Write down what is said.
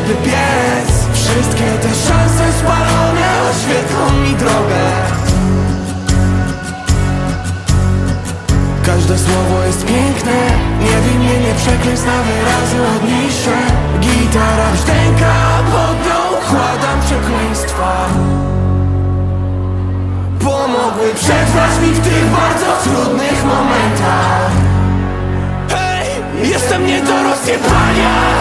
żeby biec. Wszystkie te szanse spalone oświetlą mi drogę. Każde słowo jest piękne, nie bij mnie, nie przekleństw, na wyrazy odniszę. Gitara brzdęka, pod nią kładam przekleństwa. Pomogły przetrwać mi w tych bardzo trudnych momentach. Hej, jestem nie do rozjebania.